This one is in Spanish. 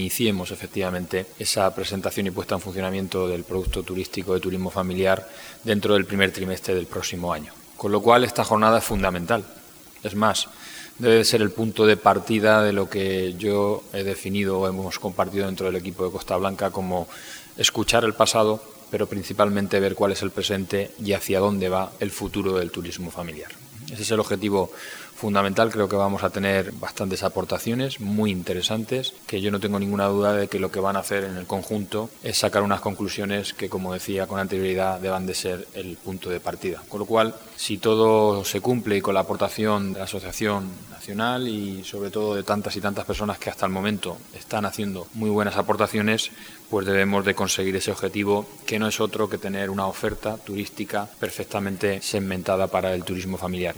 iniciemos efectivamente esa presentación y puesta en funcionamiento del producto turístico de turismo familiar dentro del primer trimestre del próximo año. Con lo cual esta jornada es fundamental. Es más, debe ser el punto de partida de lo que yo he definido o hemos compartido dentro del equipo de Costa Blanca como escuchar el pasado, pero principalmente ver cuál es el presente y hacia dónde va el futuro del turismo familiar. Ese es el objetivo fundamental. Creo que vamos a tener bastantes aportaciones muy interesantes, que yo no tengo ninguna duda de que lo que van a hacer en el conjunto es sacar unas conclusiones que, como decía con anterioridad, deban de ser el punto de partida. Con lo cual, si todo se cumple y con la aportación de la Asociación Nacional y sobre todo de tantas y tantas personas que hasta el momento están haciendo muy buenas aportaciones, pues debemos de conseguir ese objetivo, que no es otro que tener una oferta turística perfectamente segmentada para el turismo familiar.